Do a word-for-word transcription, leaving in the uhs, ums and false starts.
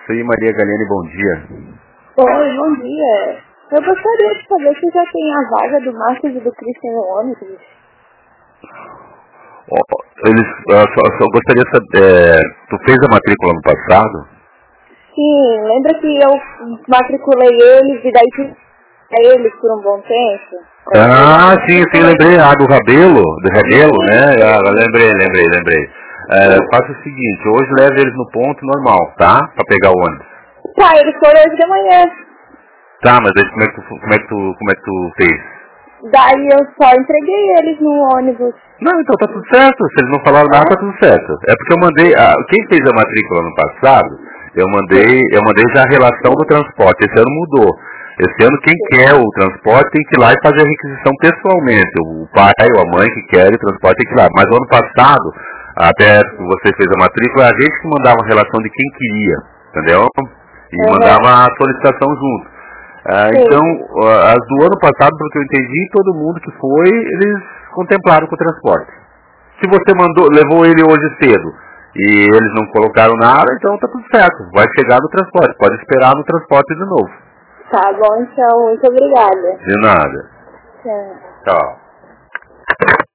Oi, Maria Galene, bom dia. Oi, bom dia. Eu gostaria de saber se já tem a vaga do Marcos e do Christian no ônibus. Oh, eles, uh, só, só gostaria de saber, é, tu fez a matrícula no passado? Sim, lembra que eu matriculei eles e daí fiz eles por um bom tempo? Ah, sim, sim, lembrei, ah, do Rabelo, do Rabelo, né? Ah, lembrei, lembrei, lembrei. É, faça o seguinte, hoje leve eles no ponto normal, tá? Pra pegar o ônibus. Tá, eles foram hoje de manhã. Tá, mas aí como é que tu, como é que tu, como é que tu fez? Daí eu só entreguei eles no ônibus. Não, então tá tudo certo, se eles não falaram nada, tá tudo certo. É porque eu mandei, ah, quem fez a matrícula no passado, eu mandei, eu mandei já a relação do transporte, esse ano mudou. Esse ano quem quer o transporte tem que ir lá e fazer a requisição pessoalmente. O pai ou a mãe que quer o transporte tem que ir lá. Mas no ano passado, até que você fez a matrícula, a gente que mandava a relação de quem queria, entendeu? E Uhum. mandava a solicitação junto. Ah, então, as do ano passado, pelo que eu entendi, todo mundo que foi, eles contemplaram com o transporte. Se você mandou, levou ele hoje cedo e eles não colocaram nada, então tá tudo certo. Vai chegar no transporte, pode esperar no transporte de novo. Tá bom, então, muito obrigada. De nada. Tchau. Tchau.